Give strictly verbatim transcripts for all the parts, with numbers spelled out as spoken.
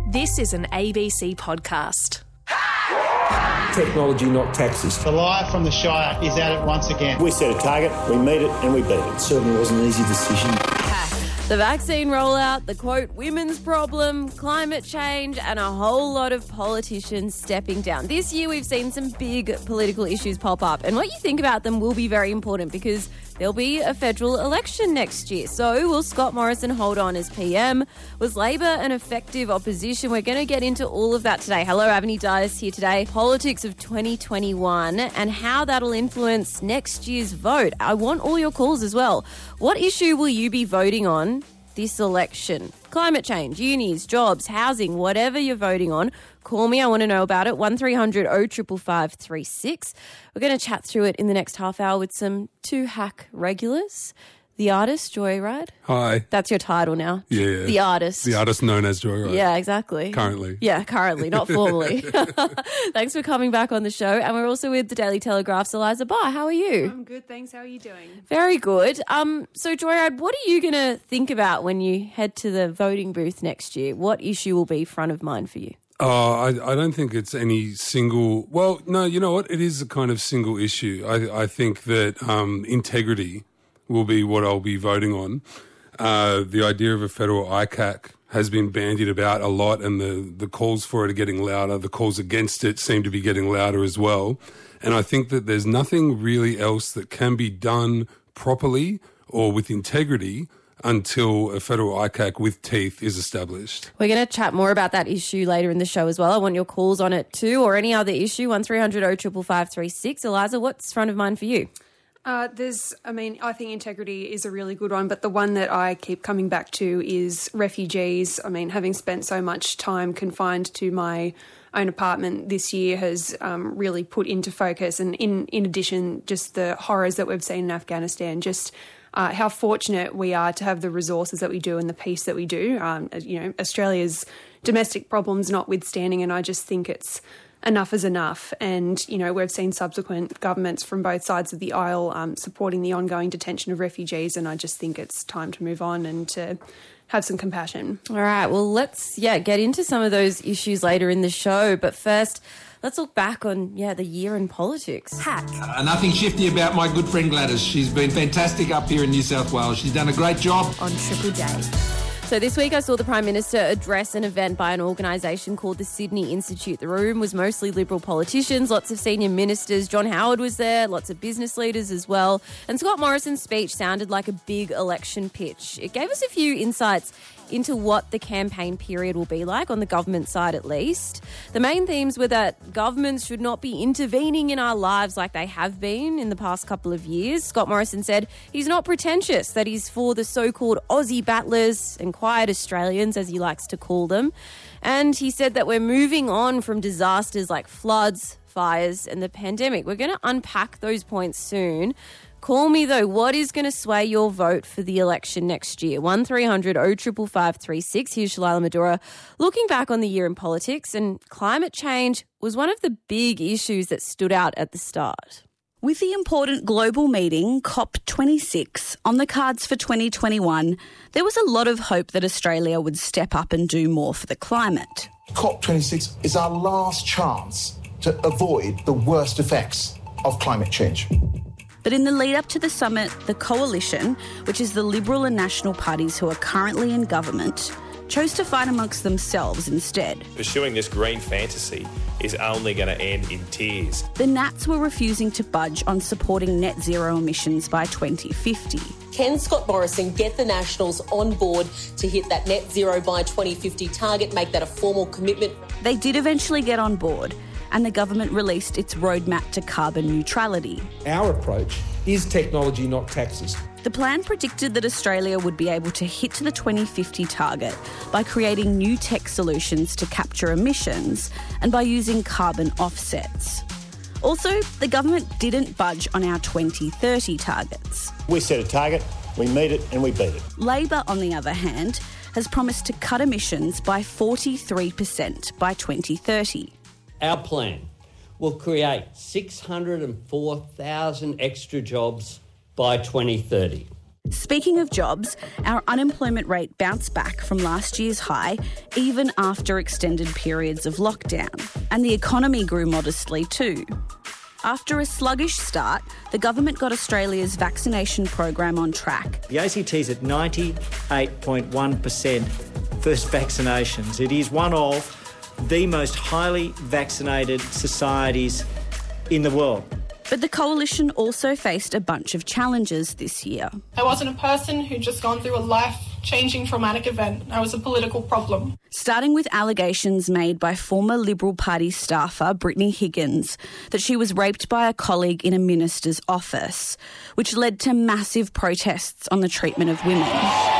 This is an A B C podcast. Technology, not taxes. The lie from the Shire is at it once again. We set a target, we meet it and we beat it. It certainly wasn't an easy decision. The vaccine rollout, the quote, women's problem, climate change, and a whole lot of politicians stepping down. This year we've seen some big political issues pop up, and what you think about them will be very important because there'll be a federal election next year. So will Scott Morrison hold on as P M? Was Labor an effective opposition? We're going to get into all of that today. Hello, Avni Dias here today. Politics of twenty twenty-one and how that'll influence next year's vote. I want all your calls as well. What issue will you be voting on this election? Climate change, unis, jobs, housing, whatever you're voting on, call me. I want to know about it. one three hundred oh five five three six. We're going to chat through it in the next half hour with some two hack regulars. The artist, Joyride. Hi. That's your title now. Yeah. The artist. The artist known as Joyride. Yeah, exactly. Currently. Yeah, currently, not formally. Thanks for coming back on the show. And we're also with the Daily Telegraph's Eliza Barr. How are you? I'm good, thanks. How are you doing? Very good. Um, so, Joyride, what are you going to think about when you head to the voting booth next year? What issue will be front of mind for you? Oh, I, I don't think it's any single... Well, no, you know what? It is a kind of single issue. I, I think that um, integrity will be what I'll be voting on. Uh, the idea of a federal I C A C has been bandied about a lot, and the, the calls for it are getting louder. The calls against it seem to be getting louder as well. And I think that there's nothing really else that can be done properly or with integrity until a federal I C A C with teeth is established. We're going to chat more about that issue later in the show as well. I want your calls on it too, or any other issue. one three hundred oh five five three six. Eliza, what's front of mind for you? Uh, there's, I mean, I think integrity is a really good one, but the one that I keep coming back to is refugees. I mean, having spent so much time confined to my own apartment this year has um, really put into focus, and in, in addition, just the horrors that we've seen in Afghanistan, just uh, how fortunate we are to have the resources that we do and the peace that we do. Um, you know, Australia's domestic problems notwithstanding, and I just think it's enough is enough. And, you know, we've seen subsequent governments from both sides of the aisle um, supporting the ongoing detention of refugees, and I just think it's time to move on and to have some compassion. All right, well, let's, yeah, get into some of those issues later in the show. But first, let's look back on, yeah, the year in politics. Hack. Uh, nothing shifty about my good friend Gladys. She's been fantastic up here in New South Wales. She's done a great job. On Triple J. So this week I saw the Prime Minister address an event by an organisation called the Sydney Institute. The room was mostly Liberal politicians, lots of senior ministers. John Howard was there, lots of business leaders as well. And Scott Morrison's speech sounded like a big election pitch. It gave us a few insights into what the campaign period will be like, on the government side at least. The main themes were that governments should not be intervening in our lives like they have been in the past couple of years. Scott Morrison said he's not pretentious, that he's for the so-called Aussie battlers and quiet Australians, as he likes to call them. And he said that we're moving on from disasters like floods, fires and the pandemic. We're going to unpack those points soon. Call me, though. What is going to sway your vote for the election next year? one three hundred oh five five three six. Here's Shalila Madura looking back on the year in politics, and climate change was one of the big issues that stood out at the start. With the important global meeting, COP twenty-six, on the cards for twenty twenty-one, there was a lot of hope that Australia would step up and do more for the climate. COP twenty-six is our last chance to avoid the worst effects of climate change. But in the lead up to the summit, the Coalition, which is the Liberal and National parties who are currently in government, chose to fight amongst themselves instead. Pursuing this green fantasy is only going to end in tears. The Nats were refusing to budge on supporting net zero emissions by twenty fifty. Can Scott Morrison get the Nationals on board to hit that net zero by twenty fifty target, make that a formal commitment? They did eventually get on board, and the government released its roadmap to carbon neutrality. Our approach is technology, not taxes. The plan predicted that Australia would be able to hit the twenty fifty target by creating new tech solutions to capture emissions and by using carbon offsets. Also, the government didn't budge on our twenty thirty targets. We set a target, we meet it and we beat it. Labor, on the other hand, has promised to cut emissions by forty-three percent by twenty thirty. Our plan will create six hundred four thousand extra jobs by twenty thirty. Speaking of jobs, our unemployment rate bounced back from last year's high, even after extended periods of lockdown. And the economy grew modestly too. After a sluggish start, the government got Australia's vaccination program on track. The A C T is at ninety-eight point one percent first vaccinations. It is one of the most highly vaccinated societies in the world. But the coalition also faced a bunch of challenges this year. I wasn't a person who'd just gone through a life-changing traumatic event. I was a political problem. Starting with allegations made by former Liberal Party staffer Brittany Higgins that she was raped by a colleague in a minister's office, which led to massive protests on the treatment of women.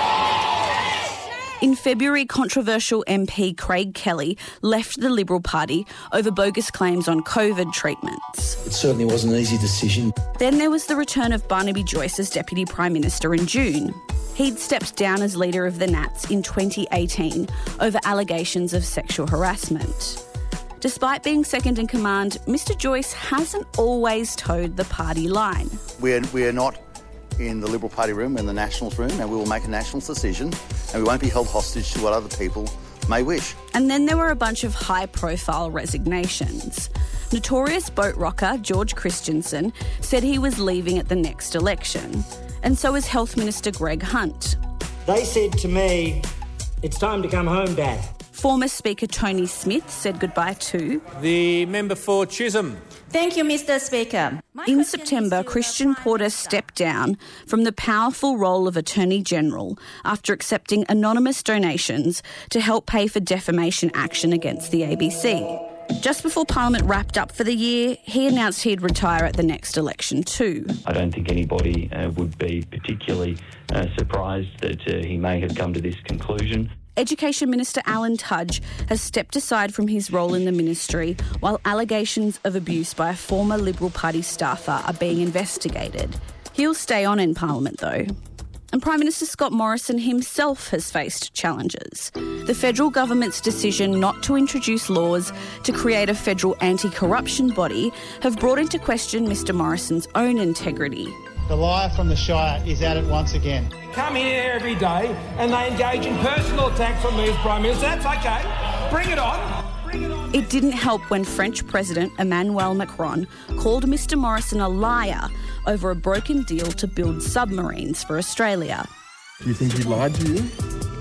In February, controversial M P Craig Kelly left the Liberal Party over bogus claims on COVID treatments. It certainly wasn't an easy decision. Then there was the return of Barnaby Joyce as Deputy Prime Minister in June. He'd stepped down as leader of the Nats in twenty eighteen over allegations of sexual harassment. Despite being second in command, Mr Joyce hasn't always toed the party line. We're, we're not in the Liberal Party room, we're in the Nationals room, and we will make a Nationals decision, and we won't be held hostage to what other people may wish. And then there were a bunch of high-profile resignations. Notorious boat rocker George Christensen said he was leaving at the next election, and so is Health Minister Greg Hunt. They said to me, "It's time to come home, Dad." Former Speaker Tony Smith said goodbye too. The member for Chisholm. Thank you, Mister Speaker. In September, Christian Porter stepped down from the powerful role of Attorney General after accepting anonymous donations to help pay for defamation action against the A B C. Just before Parliament wrapped up for the year, he announced he'd retire at the next election too. I don't think anybody uh, would be particularly uh, surprised that uh, he may have come to this conclusion. Education Minister Alan Tudge has stepped aside from his role in the ministry while allegations of abuse by a former Liberal Party staffer are being investigated. He'll stay on in Parliament though. And Prime Minister Scott Morrison himself has faced challenges. The federal government's decision not to introduce laws to create a federal anti-corruption body have brought into question Mr Morrison's own integrity. The liar from the Shire is at it once again. Come here every day and they engage in personal attacks on me as Prime Minister. That's okay. Bring it on. Bring it on. It didn't help when French President Emmanuel Macron called Mr Morrison a liar over a broken deal to build submarines for Australia. Do you think he lied to you?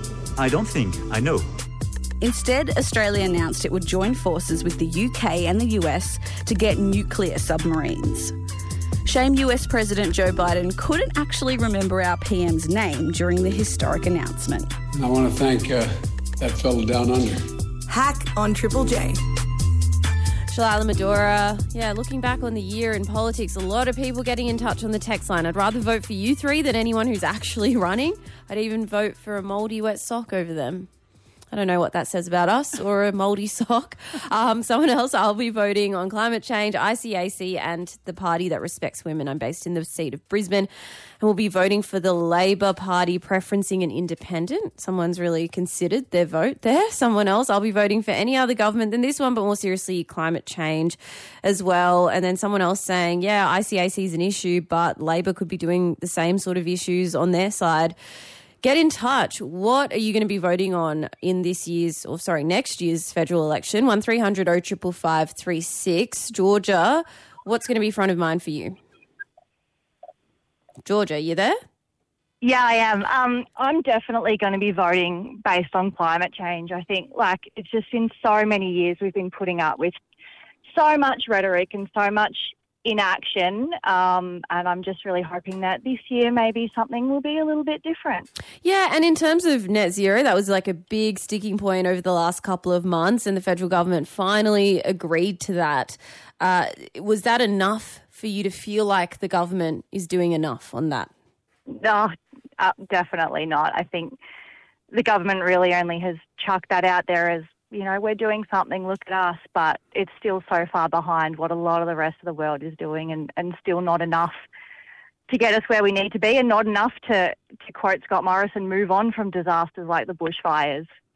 I don't think. I know. Instead, Australia announced it would join forces with the U K and the U S to get nuclear submarines. Shame U S President Joe Biden couldn't actually remember our P M's name during the historic announcement. I want to thank uh, that fella down under. Hack on Triple J. Shalala Medora. Yeah, looking back on the year in politics, a lot of people getting in touch on the text line. I'd rather vote for you three than anyone who's actually running. I'd even vote for a mouldy wet sock over them. I don't know what that says about us or a mouldy sock. Um, someone else, I'll be voting on climate change, I C A C and the party that respects women. I'm based in the seat of Brisbane and we'll be voting for the Labor Party preferencing an independent. Someone's really considered their vote there. Someone else, I'll be voting for any other government than this one, but more seriously, climate change as well. And then someone else saying, yeah, I C A C is an issue, but Labor could be doing the same sort of issues on their side. Get in touch. What are you going to be voting on in this year's, or sorry, next year's federal election? one three hundred oh five five three six. Georgia, what's going to be front of mind for you? Georgia, you there? Yeah, I am. Um, I'm definitely going to be voting based on climate change. I think, like, it's just been so many years we've been putting up with so much rhetoric and so much inaction, um, and I'm just really hoping that this year maybe something will be a little bit different. Yeah, and in terms of net zero, that was like a big sticking point over the last couple of months, and the federal government finally agreed to that. Uh, was that enough for you to feel like the government is doing enough on that? No, uh, definitely not. I think the government really only has chucked that out there as, you know, we're doing something, look at us, but it's still so far behind what a lot of the rest of the world is doing, and, and still not enough to get us where we need to be, and not enough to, to quote Scott Morrison, move on from disasters like the bushfires.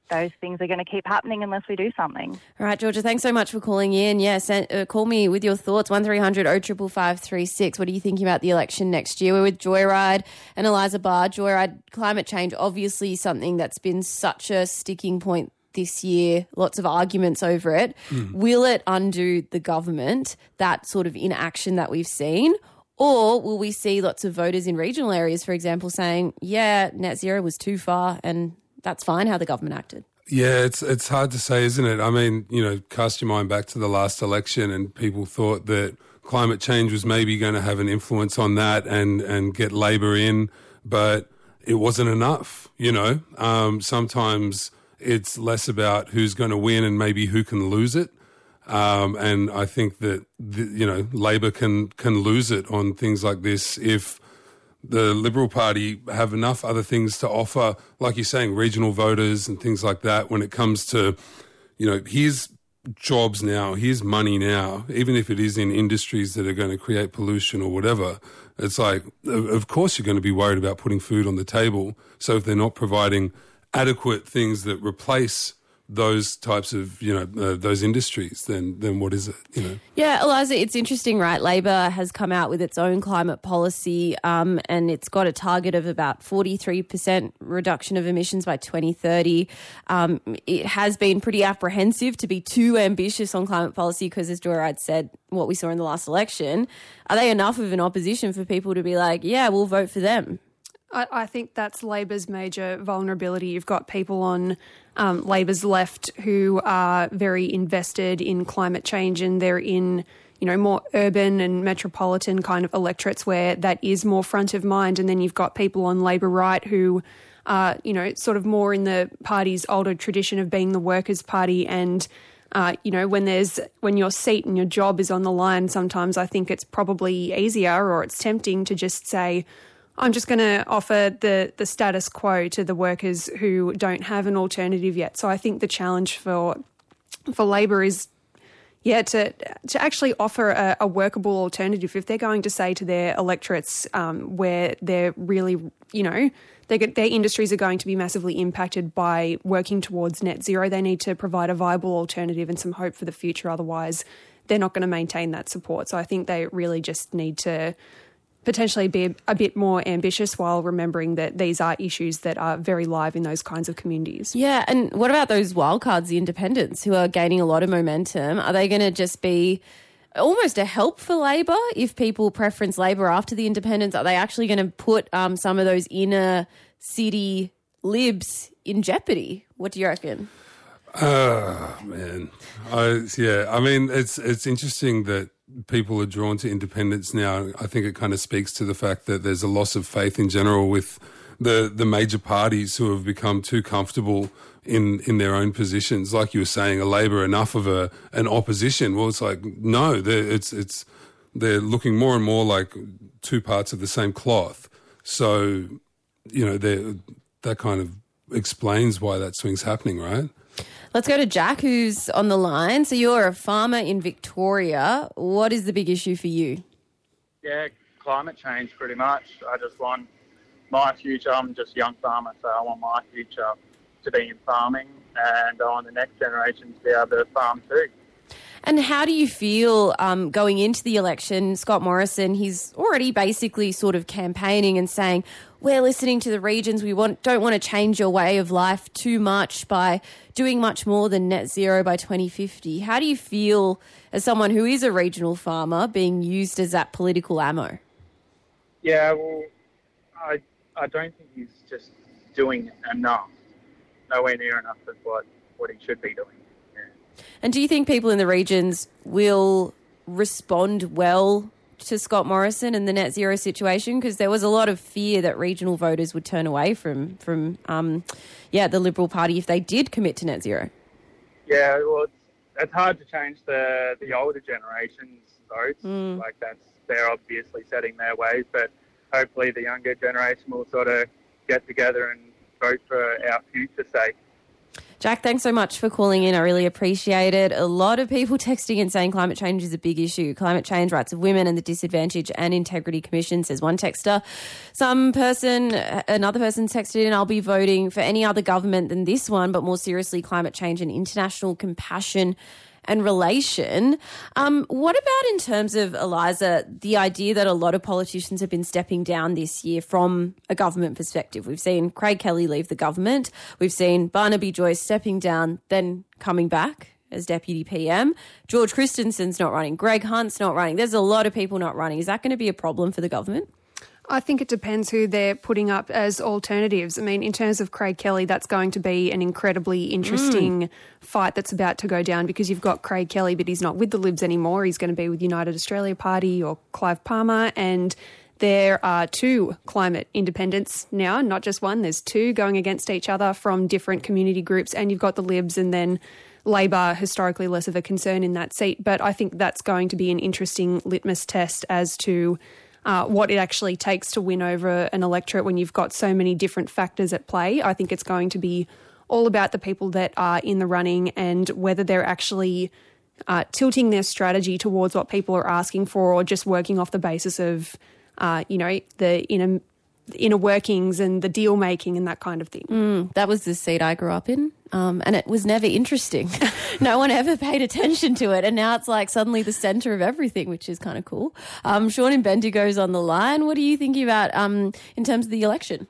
those things are going to keep happening unless we do something. All right, Georgia, thanks so much for calling in. Yes, yeah, uh, call me with your thoughts, one three hundred oh five five three six. What are you thinking about the election next year? We're with Joyride and Eliza Barr. Joyride, climate change, obviously something that's been such a sticking point this year, lots of arguments over it. Mm. Will it undo the government, that sort of inaction that we've seen? Or will we see lots of voters in regional areas, for example, saying, yeah, net zero was too far and that's fine how the government acted? Yeah, it's it's hard to say, isn't it? I mean, you know, cast your mind back to the last election and people thought that climate change was maybe going to have an influence on that and, and get Labor in, but it wasn't enough, you know. Um, sometimes it's less about who's going to win and maybe who can lose it. Um, and I think that, the, you know, Labor can can lose it on things like this if the Liberal Party have enough other things to offer, like you're saying, regional voters and things like that when it comes to, you know, here's jobs now, here's money now, even if it is in industries that are going to create pollution or whatever. It's like, of course you're going to be worried about putting food on the table. So if they're not providing adequate things that replace those types of, you know, uh, those industries, then then what is it, you know? Yeah, Eliza, it's interesting, right? Labor has come out with its own climate policy um, and it's got a target of about forty-three percent reduction of emissions by twenty thirty. Um, it has been pretty apprehensive to be too ambitious on climate policy because, as Joyride said, what we saw in the last election, are they enough of an opposition for people to be like, yeah, we'll vote for them? I, I think that's Labor's major vulnerability. You've got people on um, Labor's left who are very invested in climate change and they're in, you know, more urban and metropolitan kind of electorates where that is more front of mind. And then you've got people on Labor right who are, you know, sort of more in the party's older tradition of being the Workers' Party. And, uh, you know, when there's when your seat and your job is on the line, sometimes I think it's probably easier or it's tempting to just say, I'm just going to offer the, the status quo to the workers who don't have an alternative yet. So I think the challenge for for Labor is, yeah, to to actually offer a, a workable alternative. If they're going to say to their electorates um, where they're really, you know, they get, their industries are going to be massively impacted by working towards net zero, they need to provide a viable alternative and some hope for the future. Otherwise, they're not going to maintain that support. So I think they really just need to potentially be a bit more ambitious while remembering that these are issues that are very live in those kinds of communities. Yeah, and what about those wildcards, the independents, who are gaining a lot of momentum? Are they going to just be almost a help for Labor if people preference Labor after the independents? Are they actually going to put um, some of those inner city libs in jeopardy? What do you reckon? Oh, man. I, yeah, I mean, it's it's interesting that people are drawn to independence now. I think it kind of speaks to the fact that there's a loss of faith in general with the the major parties who have become too comfortable in, in their own positions. Like you were saying, a Labor enough of a an opposition. Well, it's like, no, they're, it's it's they're looking more and more like two parts of the same cloth. So, you know, that kind of explains why that swing's happening, right? Let's go to Jack, who's on the line. So you're a farmer in Victoria. What is the big issue for you? Yeah, climate change pretty much. I just want my future. I'm just a young farmer, so I want my future to be in farming and I want the next generation to be able to farm too. And how do you feel um, going into the election? Scott Morrison, he's already basically sort of campaigning and saying, we're listening to the regions. We want don't want to change your way of life too much by doing much more than net zero by twenty fifty. How do you feel as someone who is a regional farmer being used as that political ammo? Yeah, well, I I don't think he's just doing enough. Nowhere near enough of what, what he should be doing. And do you think people in the regions will respond well to Scott Morrison and the net zero situation? Because there was a lot of fear that regional voters would turn away from, from um, yeah, the Liberal Party if they did commit to net zero. Yeah, well, it's, it's hard to change the, the older generation's votes. Mm. Like, that's they're obviously setting their ways, but hopefully the younger generation will sort of get together and vote for our future's sake. Jack, thanks so much for calling in. I really appreciate it. A lot of people texting and saying climate change is a big issue. Climate change, rights of women and the Disadvantage and Integrity Commission, says one texter. Some person, another person texted in, I'll be voting for any other government than this one, but more seriously, climate change and international compassion and relation. Um, what about in terms of, Eliza, the idea that a lot of politicians have been stepping down this year from a government perspective? We've seen Craig Kelly leave the government. We've seen Barnaby Joyce stepping down, then coming back as Deputy P M. George Christensen's not running. Greg Hunt's not running. There's a lot of people not running. Is that going to be a problem for the government? I think it depends who they're putting up as alternatives. I mean, in terms of Craig Kelly, that's going to be an incredibly interesting mm. fight that's about to go down, because you've got Craig Kelly, but he's not with the Libs anymore. He's going to be with United Australia Party or Clive Palmer, and there are two climate independents now, not just one. There's two going against each other from different community groups, and you've got the Libs and then Labor, historically less of a concern in that seat. But I think that's going to be an interesting litmus test as to Uh, what it actually takes to win over an electorate when you've got so many different factors at play. I think it's going to be all about the people that are in the running and whether they're actually uh, tilting their strategy towards what people are asking for, or just working off the basis of, uh, you know, the inner, inner workings and the deal making and that kind of thing. Mm, that was the seat I grew up in. Um, and it was never interesting. No one ever paid attention to it. And now it's like suddenly the centre of everything, which is kind of cool. Um, Sean in Bendigo's on the line. What are you thinking about um, in terms of the election?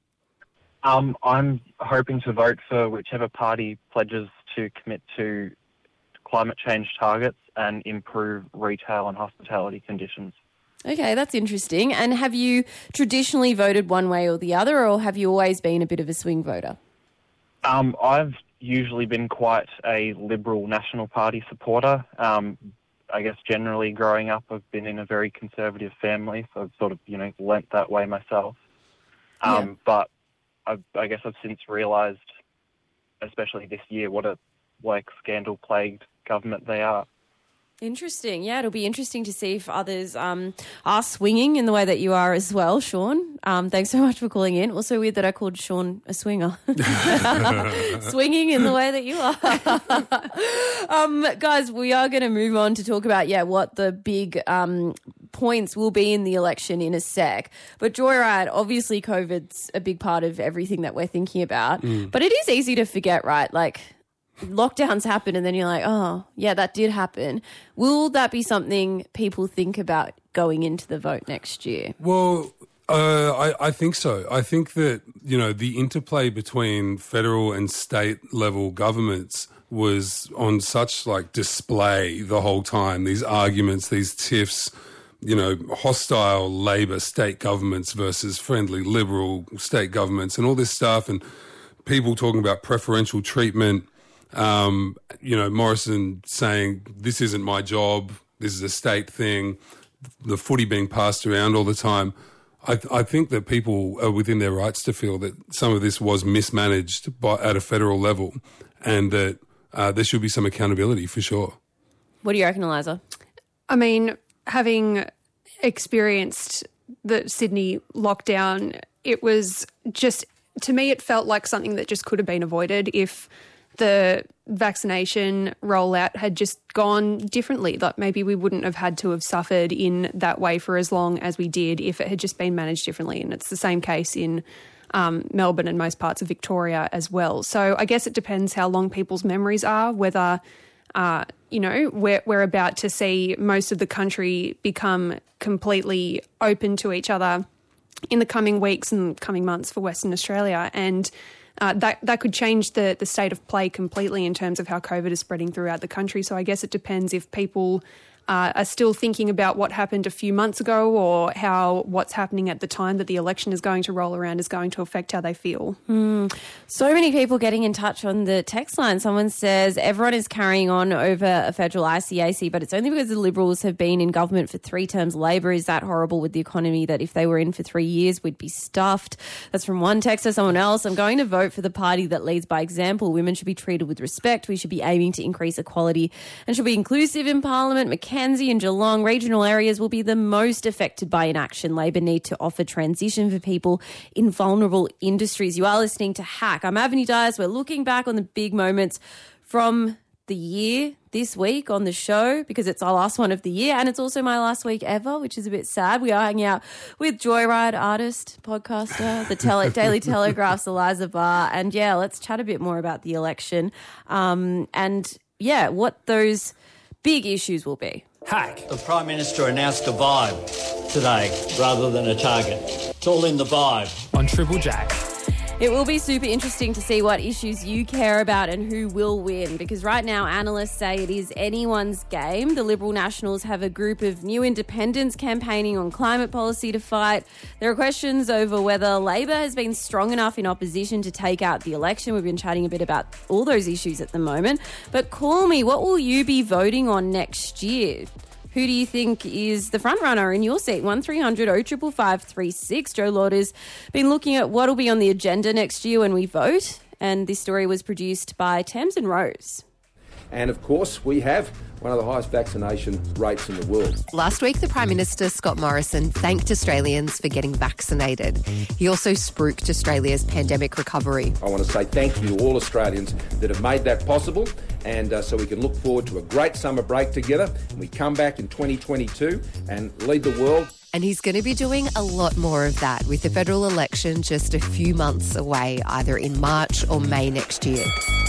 Um, I'm hoping to vote for whichever party pledges to commit to climate change targets and improve retail and hospitality conditions. Okay, that's interesting. And have you traditionally voted one way or the other, or have you always been a bit of a swing voter? Um, I've usually been quite a Liberal National Party supporter. Um, I guess generally growing up, I've been in a very conservative family, so I've sort of, you know, lent that way myself. Um, yeah. But I've, I guess I've since realised, especially this year, what a like scandal-plagued government they are. Interesting. Yeah, it'll be interesting to see if others um, are swinging in the way that you are as well, Sean. Um, thanks so much for calling in. Also weird that I called Sean a swinger. Swinging in the way that you are. um, guys, we are going to move on to talk about, yeah, what the big um, points will be in the election in a sec. But Joyride, obviously COVID's a big part of everything that we're thinking about. Mm. But it is easy to forget, right? Like, lockdowns happen and then you're like, oh, yeah, that did happen. Will that be something people think about going into the vote next year? Well, uh, I, I think so. I think that, you know, the interplay between federal and state level governments was on such like display the whole time. These arguments, these tiffs, you know, hostile Labor state governments versus friendly Liberal state governments and all this stuff, and people talking about preferential treatment. Um, you know, Morrison saying, this isn't my job, this is a state thing, the footy being passed around all the time. I, th- I think that people are within their rights to feel that some of this was mismanaged by, at a federal level, and that uh, there should be some accountability for sure. What do you reckon, Eliza? I mean, having experienced the Sydney lockdown, it was just, to me, it felt like something that just could have been avoided if the vaccination rollout had just gone differently. Like maybe we wouldn't have had to have suffered in that way for as long as we did if it had just been managed differently. And it's the same case in um, Melbourne and most parts of Victoria as well. So I guess it depends how long people's memories are, whether, uh, you know, we're, we're about to see most of the country become completely open to each other in the coming weeks and coming months for Western Australia. And Uh, that that could change the, the state of play completely in terms of how COVID is spreading throughout the country. So I guess it depends if people uh, are still thinking about what happened a few months ago, or how what's happening at the time that the election is going to roll around is going to affect how they feel. Mm. So many people getting in touch on the text line. Someone says everyone is carrying on over a federal I C A C, but it's only because the Liberals have been in government for three terms. Labor is that horrible with the economy that if they were in for three years, we'd be stuffed. That's from one texter. Someone else, I'm going to vote for the party that leads by example. Women should be treated with respect. We should be aiming to increase equality and should be inclusive in Parliament. Mackenzie and Geelong regional areas will be the most affected by inaction. Labor need to offer transition for people in vulnerable industries. You are listening to Hack. I'm Avenue Dias. We're looking back on the big moments from the year this week on the show because it's our last one of the year and it's also my last week ever, which is a bit sad. We are hanging out with Joyride artist, podcaster, the Tele- Daily Telegraph's Eliza Barr. And yeah, let's chat a bit more about the election um, and yeah, what those big issues will be. Hack. The Prime Minister announced a vibe today rather than a target. It's all in the vibe. On Triple J. It will be super interesting to see what issues you care about and who will win because right now analysts say it is anyone's game. The Liberal Nationals have a group of new independents campaigning on climate policy to fight. There are questions over whether Labor has been strong enough in opposition to take out the election. We've been chatting a bit about all those issues at the moment. But call me, what will you be voting on next year? Who do you think is the front runner in your seat? one three hundred oh five five three six. Joe Lauder's been looking at what will be on the agenda next year when we vote. And this story was produced by Thames and Rose. And of course, we have one of the highest vaccination rates in the world. Last week, the Prime Minister, Scott Morrison, thanked Australians for getting vaccinated. He also spruiked Australia's pandemic recovery. I want to say thank you to all Australians that have made that possible. And uh, so we can look forward to a great summer break together. And we come back in twenty twenty-two and lead the world. And he's going to be doing a lot more of that with the federal election just a few months away, either in March or May next year.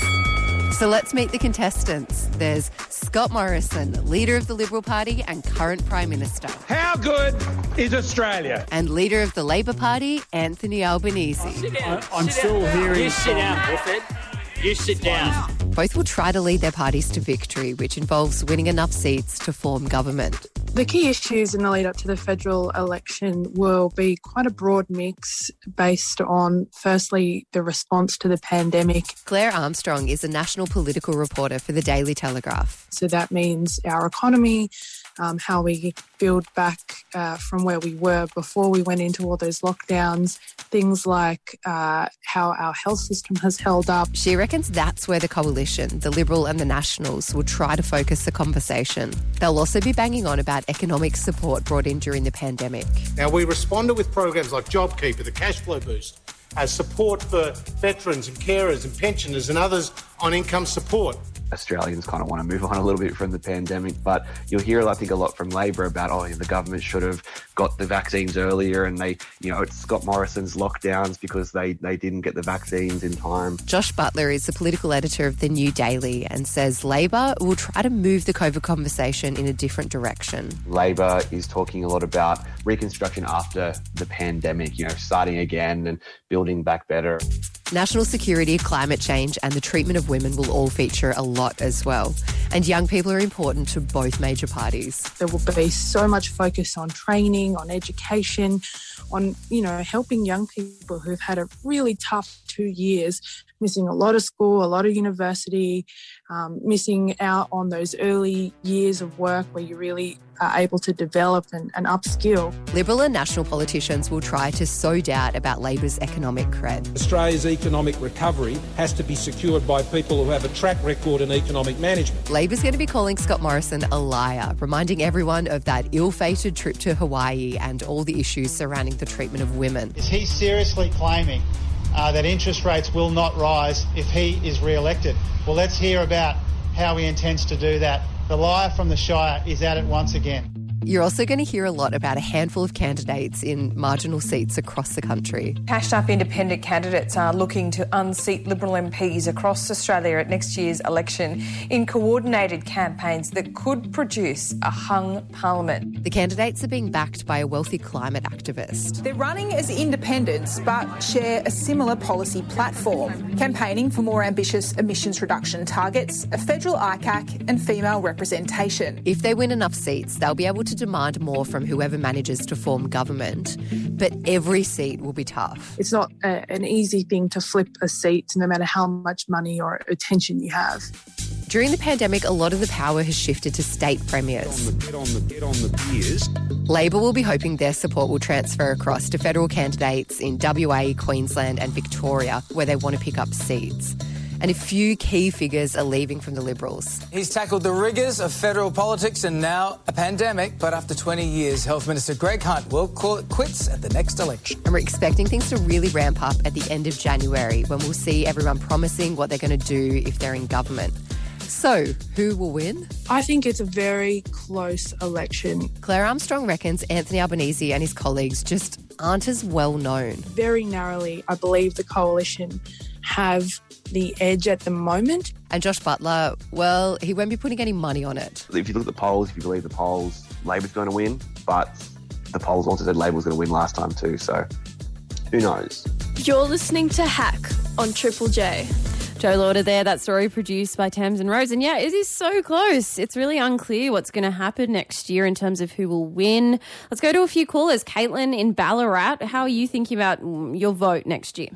So let's meet the contestants. There's Scott Morrison, leader of the Liberal Party and current Prime Minister. How good is Australia? And leader of the Labor Party, Anthony Albanese. Oh, sit down. I, I'm sit still down. hearing... You sit down, Buffett. You sit down. Both will try to lead their parties to victory, which involves winning enough seats to form government. The key issues in the lead up to the federal election will be quite a broad mix based on, firstly, the response to the pandemic. Claire Armstrong is a national political reporter for the Daily Telegraph. So that means our economy, um, how we build back uh, from where we were before we went into all those lockdowns, things like uh, how our health system has held up. She reckons that's where the coalition, the Liberal and the Nationals, will try to focus the conversation. They'll also be banging on about economic support brought in during the pandemic. Now, we responded with programs like JobKeeper, the cash flow boost, as support for veterans and carers and pensioners and others on income support. Australians kind of want to move on a little bit from the pandemic, but you'll hear, I think, a lot from Labor about, oh, the government should have got the vaccines earlier and they, you know, it's Scott Morrison's lockdowns because they, they didn't get the vaccines in time. Josh Butler is the political editor of The New Daily and says Labor will try to move the COVID conversation in a different direction. Labor is talking a lot about reconstruction after the pandemic, you know, starting again and building back better. National security, climate change and the treatment of women will all feature a lot as well. And young people are important to both major parties. There will be so much focus on training, on education, on, you know, helping young people who've had a really tough two years, missing a lot of school, a lot of university, um, missing out on those early years of work where you really are able to develop and, and upskill. Liberal and national politicians will try to sow doubt about Labor's economic cred. Australia's economic recovery has to be secured by people who have a track record in economic management. Labor's going to be calling Scott Morrison a liar, reminding everyone of that ill-fated trip to Hawaii and all the issues surrounding the treatment of women. Is he seriously claiming uh, that interest rates will not rise if he is re-elected? Well, let's hear about how he intends to do that. The liar from the Shire is at it once again. You're also going to hear a lot about a handful of candidates in marginal seats across the country. Cashed up independent candidates are looking to unseat Liberal M Ps across Australia at next year's election in coordinated campaigns that could produce a hung parliament. The candidates are being backed by a wealthy climate activist. They're running as independents but share a similar policy platform, campaigning for more ambitious emissions reduction targets, a federal I C A C and female representation. If they win enough seats, they'll be able to demand more from whoever manages to form government, but every seat will be tough. It's not a, an easy thing to flip a seat, no matter how much money or attention you have. During the pandemic, a lot of the power has shifted to state premiers. Get on the, get on the, get on the beers. Labor will be hoping their support will transfer across to federal candidates in W A, Queensland and Victoria, where they want to pick up seats. and a few key figures are leaving from the Liberals. He's tackled the rigours of federal politics and now a pandemic, but after twenty years, Health Minister Greg Hunt will call it quits at the next election. And we're expecting things to really ramp up at the end of January, when we'll see everyone promising what they're going to do if they're in government. So, who will win? I think it's a very close election. Claire Armstrong reckons Anthony Albanese and his colleagues just aren't as well known. Very narrowly, I believe the coalition have the edge at the moment. And Josh Butler, well, he won't be putting any money on it. If you look at the polls, if you believe the polls, Labor's going to win, but the polls also said Labor was going to win last time too, so who knows? You're listening to Hack on Triple J. Joe Lauder there, that story produced by Tamsin Rose. And yeah, it is so close. It's really unclear what's going to happen next year in terms of who will win. Let's go to a few callers. Caitlin in Ballarat, how are you thinking about your vote next year?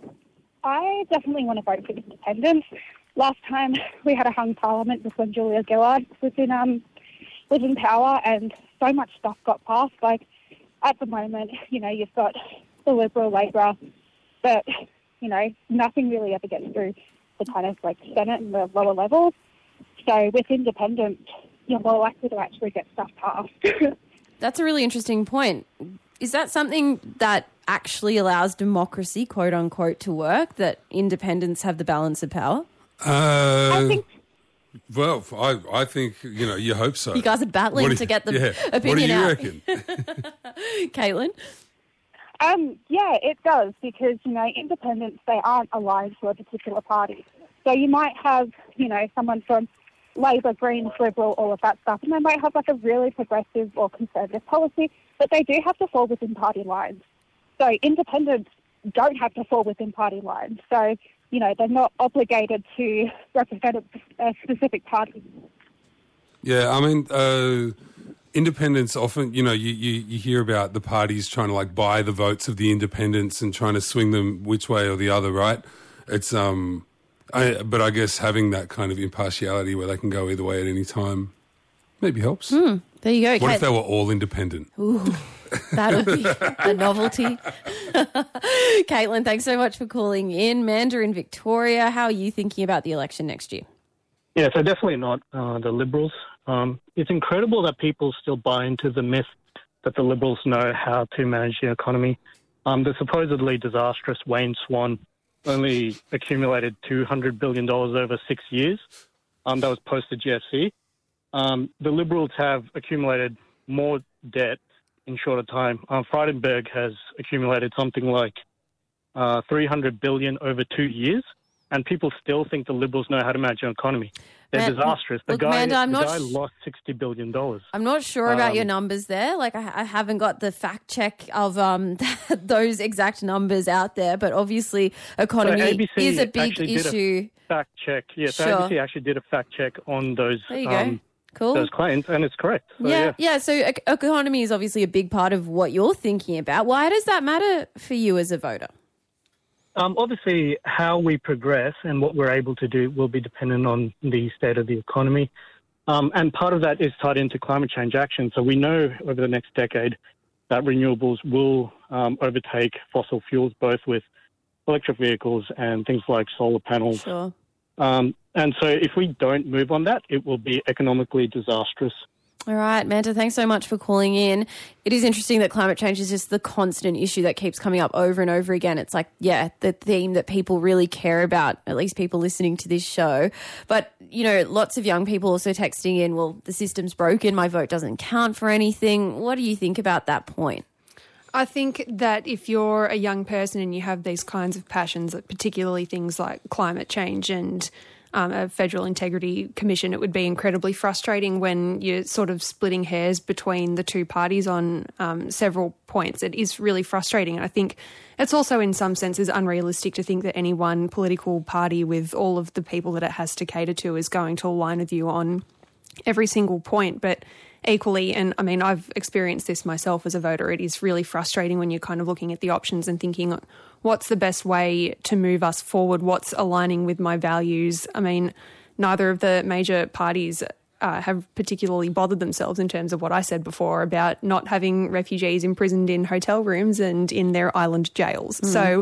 I definitely want to vote for independence. Last time we had a hung parliament was when Julia Gillard was in, um, was in power, and so much stuff got passed. Like, at the moment, you know, you've got the Liberal, Labor, but, you know, nothing really ever gets through the kind of like Senate and the lower levels. So with independent, you're more likely to actually get stuff passed. That's a really interesting point. Is that something that actually allows democracy, quote unquote, to work, that independents have the balance of power? Uh, I think. Well, I, I think, you know, you hope so. You guys are battling you, to get the yeah. opinion out. What do you reckon? Caitlin? Um, yeah, it does, because, you know, independents, they aren't aligned to a particular party. So you might have, you know, someone from Labor, Greens, Liberal, all of that stuff, and they might have like a really progressive or conservative policy, but they do have to fall within party lines. So independents don't have to fall within party lines. So, you know, they're not obligated to represent a specific party. Yeah, I mean, uh, independents often, you know, you, you, you hear about the parties trying to like buy the votes of the independents and trying to swing them which way or the other, right? It's, um, I, but I guess having that kind of impartiality where they can go either way at any time maybe helps. Mm, there you go. What Kate- if they were all independent? Ooh, that'll be a novelty. Caitlin, thanks so much for calling in. Mandarin, Victoria, how are you thinking about the election next year? Yeah, so definitely not uh, the Liberals. Um, it's incredible that people still buy into the myth that the Liberals know how to manage the economy. Um, the supposedly disastrous Wayne Swan only accumulated two hundred billion dollars over six years. Um, that was post the G F C. Um, the Liberals have accumulated more debt in shorter time. Um, Frydenberg has accumulated something like uh, three hundred billion dollars over two years, and people still think the Liberals know how to manage an economy. They're Man, disastrous. The look, guy, Amanda, I'm the not guy sh- lost sixty billion dollars. I'm not sure about Um, your numbers there. Like, I, I haven't got the fact check of um, those exact numbers out there, but obviously economy so A B C is a big actually did issue. A fact check. Yeah, so Sure. A B C actually did a fact check on those There you go. um, Cool. those claims, and it's correct. So, yeah, yeah. yeah. So ec- economy is obviously a big part of what you're thinking about. Why does that matter for you as a voter? Um, obviously, how we progress and what we're able to do will be dependent on the state of the economy. Um, and part of that is tied into climate change action. So we know over the next decade that renewables will um, overtake fossil fuels, both with electric vehicles and things like solar panels. Sure. Um, and so if we don't move on that, it will be economically disastrous. All right, Manta, thanks so much for calling in. It is interesting that climate change is just the constant issue that keeps coming up over and over again. It's like, yeah, the theme that people really care about, at least people listening to this show. But, you know, lots of young people also texting in, well, the system's broken, my vote doesn't count for anything. What do you think about that point? I think that if you're a young person and you have these kinds of passions, particularly things like climate change and um, a federal integrity commission, it would be incredibly frustrating when you're sort of splitting hairs between the two parties on um, several points. It is really frustrating. I think it's also in some senses unrealistic to think that any one political party with all of the people that it has to cater to is going to align with you on every single point. But equally, and I mean, I've experienced this myself as a voter, it is really frustrating when you're kind of looking at the options and thinking, what's the best way to move us forward? What's aligning with my values? I mean, neither of the major parties uh, have particularly bothered themselves in terms of what I said before about not having refugees imprisoned in hotel rooms and in their island jails. Mm. So,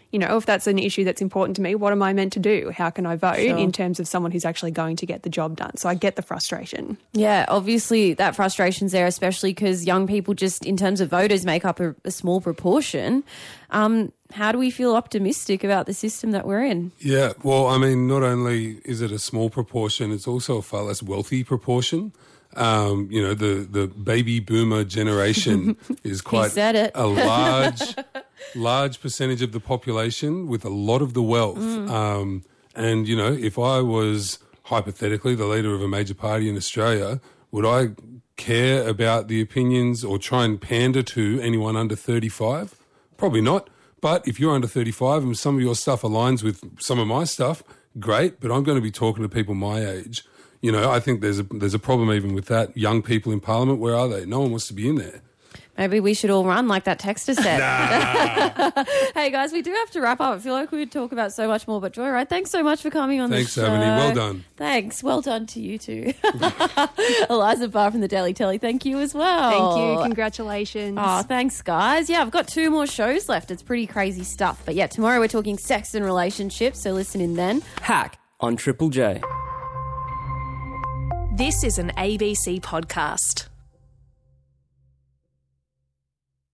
you know, if that's an issue that's important to me, what am I meant to do? How can I vote Sure. in terms of someone who's actually going to get the job done? So I get the frustration. Yeah, obviously that frustration's there, especially because young people just, in terms of voters, make up a, a small proportion. Um, how do we feel optimistic about the system that we're in? Yeah, well, I mean, not only is it a small proportion, it's also a far less wealthy proportion. Um, you know, the, the baby boomer generation is quite said it. a large, large percentage of the population with a lot of the wealth. Mm. Um, and, you know, if I was hypothetically the leader of a major party in Australia, would I care about the opinions or try and pander to anyone under thirty-five? Probably not. But if you're under thirty-five and some of your stuff aligns with some of my stuff, great. But I'm going to be talking to people my age. You know, I think there's a there's a problem even with that. Young people in Parliament, where are they? No one wants to be in there. Maybe we should all run like that texter said. Nah. Hey, guys, we do have to wrap up. I feel like we would talk about so much more, but Joyride, thanks so much for coming on Thanks, the show. Avani. Well done. Thanks. Well done to you too. Eliza Barr from the Daily Telly, thank you as well. Thank you. Congratulations. Oh, thanks, guys. Yeah, I've got two more shows left. It's pretty crazy stuff. But yeah, tomorrow we're talking sex and relationships, so listen in then. Hack on Triple J. This is an A B C podcast.